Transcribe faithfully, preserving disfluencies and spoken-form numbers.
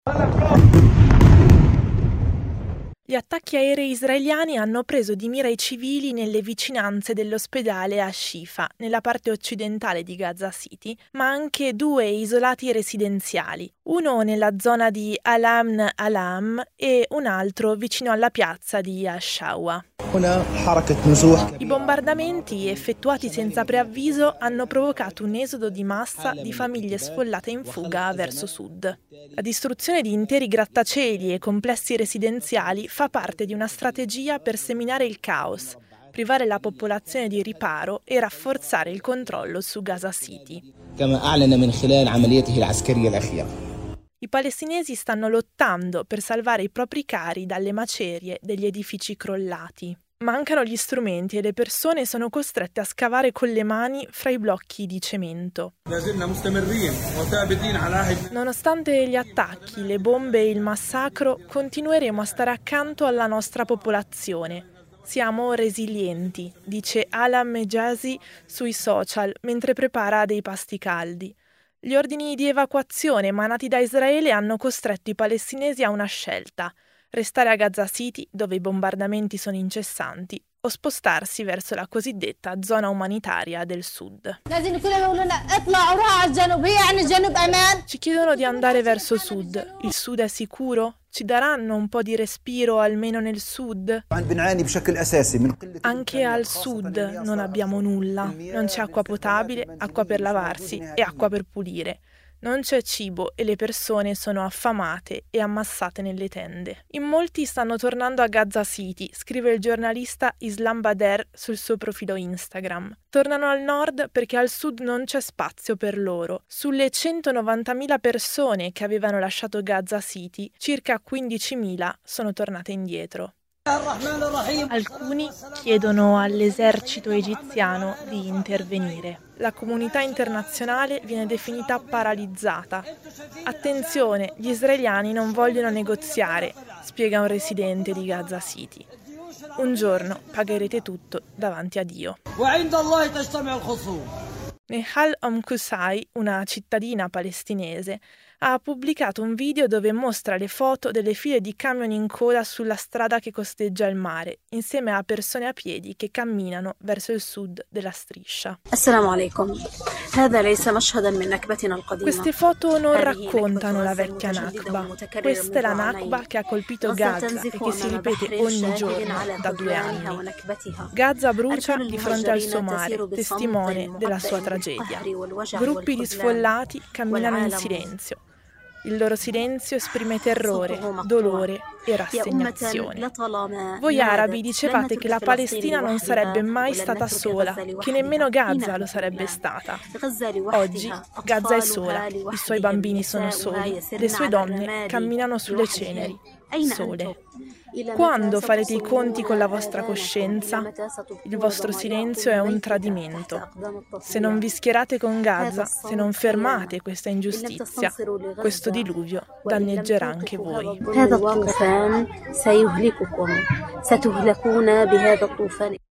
Gli attacchi aerei israeliani hanno preso di mira i civili nelle vicinanze dell'ospedale a Shifa, nella parte occidentale di Gaza City, ma anche due isolati residenziali, uno nella zona di Alamn Alam e un altro vicino alla piazza di Ash-Shawa. I bombardamenti, effettuati senza preavviso, hanno provocato un esodo di massa di famiglie sfollate in fuga verso sud. La distruzione di interi grattacieli e complessi residenziali fa parte di una strategia per seminare il caos, privare la popolazione di riparo e rafforzare il controllo su Gaza City. I palestinesi stanno lottando per salvare i propri cari dalle macerie degli edifici crollati. Mancano gli strumenti e le persone sono costrette a scavare con le mani fra i blocchi di cemento. Nonostante gli attacchi, le bombe e il massacro, continueremo a stare accanto alla nostra popolazione. Siamo resilienti, dice Alam Mejazi sui social mentre prepara dei pasti caldi. Gli ordini di evacuazione emanati da Israele hanno costretto i palestinesi a una scelta: restare a Gaza City, dove i bombardamenti sono incessanti, o spostarsi verso la cosiddetta zona umanitaria del sud. Ci chiedono di andare verso sud. Il sud è sicuro? Ci daranno un po' di respiro almeno nel sud? Anche al sud non abbiamo nulla. Non c'è acqua potabile, acqua per lavarsi e acqua per pulire. Non c'è cibo e le persone sono affamate e ammassate nelle tende. In molti stanno tornando a Gaza City, scrive il giornalista Islam Bader sul suo profilo Instagram. Tornano al nord perché al sud non c'è spazio per loro. Sulle centonovantamila persone che avevano lasciato Gaza City, circa quindicimila sono tornate indietro. Alcuni chiedono all'esercito egiziano di intervenire. La comunità internazionale viene definita paralizzata. Attenzione, gli israeliani non vogliono negoziare, spiega un residente di Gaza City. Un giorno pagherete tutto davanti a Dio. Nehal Omkusai, una cittadina palestinese, ha pubblicato un video dove mostra le foto delle file di camion in coda sulla strada che costeggia il mare, insieme a persone a piedi che camminano verso il sud della striscia. Queste foto non raccontano la vecchia Nakba. Questa è la Nakba che ha colpito Gaza e che si ripete ogni giorno da due anni. Gaza brucia di fronte al suo mare, testimone della sua tragedia. Gruppi di sfollati camminano in silenzio. Il loro silenzio esprime terrore, dolore e rassegnazione. Voi arabi dicevate che la Palestina non sarebbe mai stata sola, che nemmeno Gaza lo sarebbe stata. Oggi Gaza è sola, i suoi bambini sono soli, le sue donne camminano sulle ceneri, sole. Quando farete i conti con la vostra coscienza? Il vostro silenzio è un tradimento. Se non vi schierate con Gaza, se non fermate questa ingiustizia, questo diluvio danneggerà anche voi.